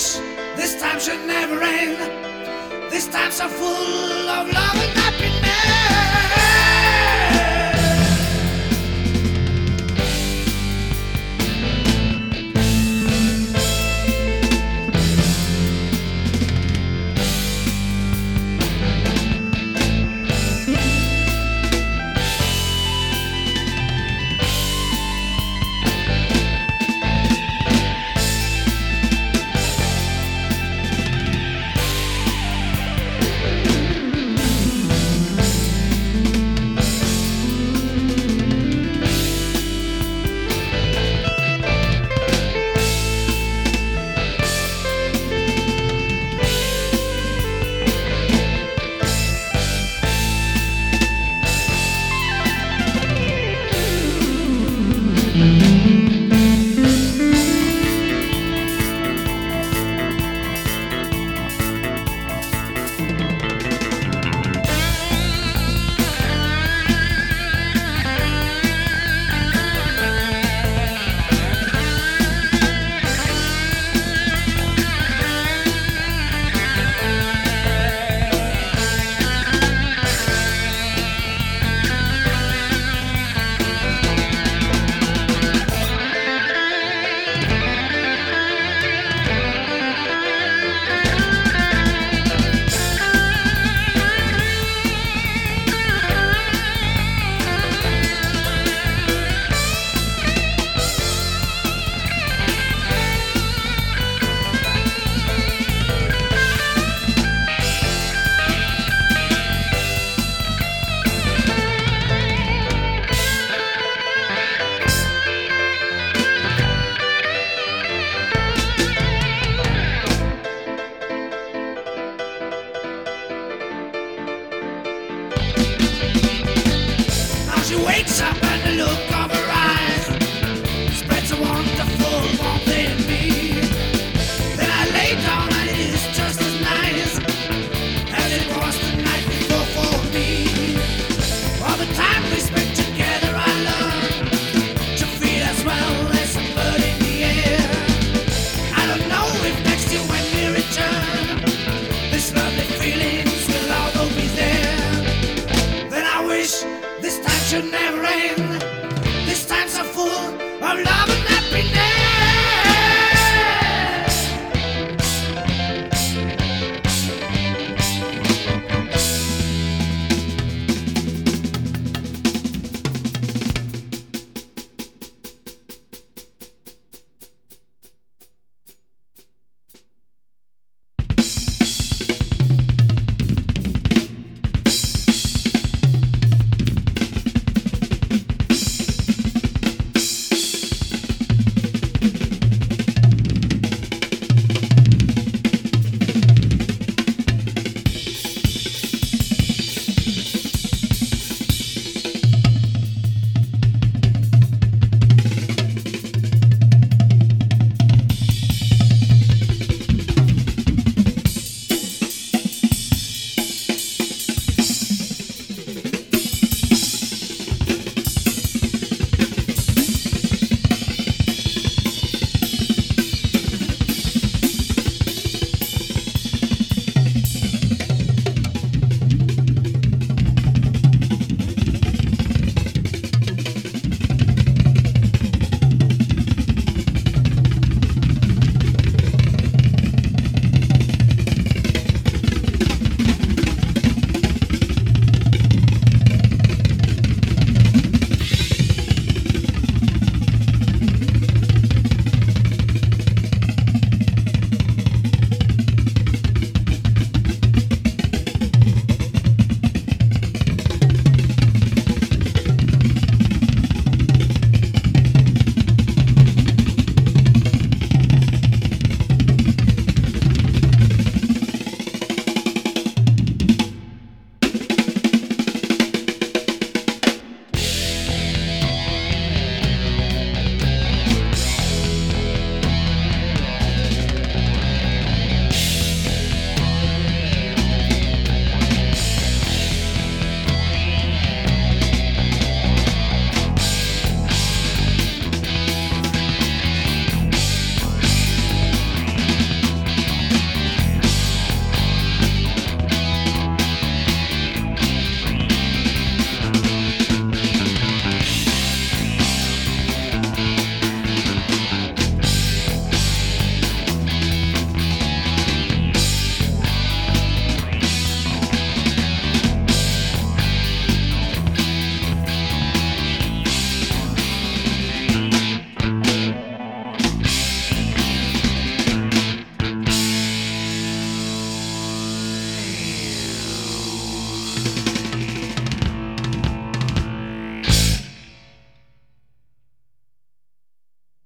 wish this time should never end. This time's so full of love and happiness. She wakes up and the look of her eyes spreads a wonderful warmth in me. Then I lay down and it is just as nice as it was the night before for me. All the time we spent together I learned to feel as well as a bird in the air. I don't know if next year when we return this lovely feelings will always be there. Then I wish this time should never end. This time's so full of love.